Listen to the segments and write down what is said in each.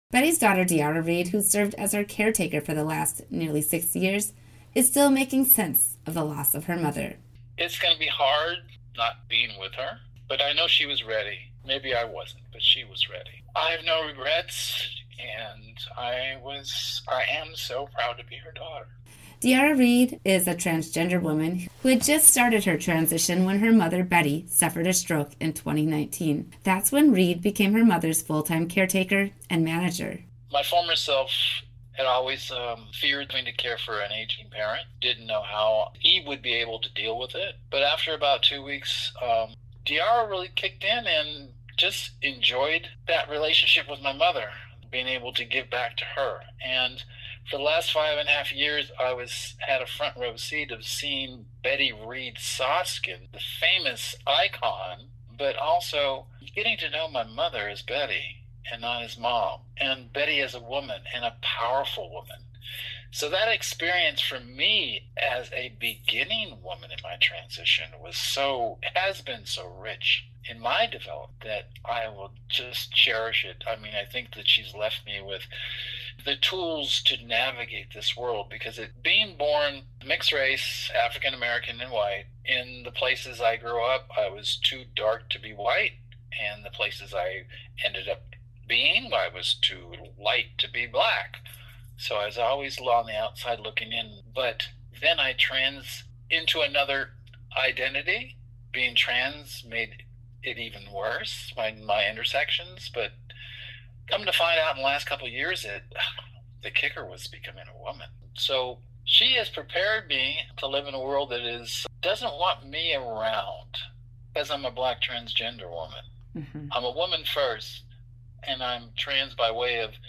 Betty's daughter, Deara Reed, who served as her caretaker for the last nearly 6 years, is still making sense of the loss of her mother. It's going to be hard not being with her, but I know she was ready. Maybe I wasn't, but she was ready. I have no regrets, and I am so proud to be her daughter. Deara Reed is a transgender woman who had just started her transition when her mother, Betty, suffered a stroke in 2019. That's when Reed became her mother's full-time caretaker and manager. My former self had always feared having to care for an aging parent, didn't know how he would be able to deal with it. But after about 2 weeks, Deara really kicked in and just enjoyed that relationship with my mother, being able to give back to her. And for the last 5.5 years, I had a front row seat of seeing Betty Reed Soskin, the famous icon, but also getting to know my mother as Betty and not as Mom, and Betty as a woman and a powerful woman. So that experience for me as a beginning woman in my transition has been so rich in my development that I will just cherish it. I mean, I think that she's left me with the tools to navigate this world, because being born mixed race, African American and white, in the places I grew up, I was too dark to be white, and the places I ended up being, I was too light to be black. So I was always on the outside looking in. But then I trans into another identity. Being trans made it even worse, my intersections. But come to find out in the last couple of years that the kicker was becoming a woman. So she has prepared me to live in a world that doesn't want me around, because I'm a black transgender woman. Mm-hmm. I'm a woman first, and I'm trans by way of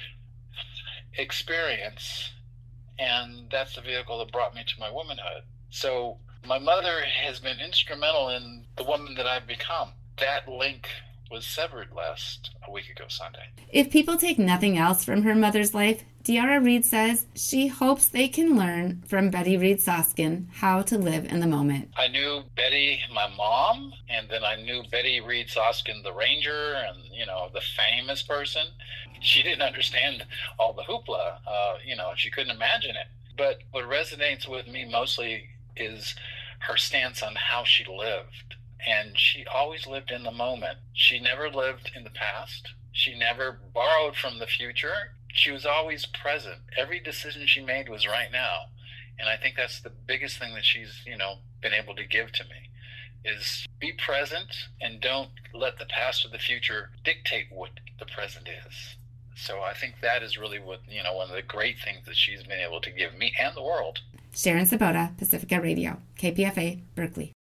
experience, and that's the vehicle that brought me to my womanhood. So my mother has been instrumental in the woman that I've become. That link was severed a week ago Sunday. If people take nothing else from her mother's life, Deara Reed says she hopes they can learn from Betty Reed Soskin how to live in the moment. I knew Betty, my mom, and then I knew Betty Reed Soskin, the ranger, and, the famous person. She didn't understand all the hoopla, she couldn't imagine it. But what resonates with me mostly is her stance on how she lived. And she always lived in the moment. She never lived in the past. She never borrowed from the future. She was always present. Every decision she made was right now. And I think that's the biggest thing that she's, been able to give to me, is be present and don't let the past or the future dictate what the present is. So I think that is really what, one of the great things that she's been able to give me and the world. Sharon Sabota, Pacifica Radio, KPFA, Berkeley.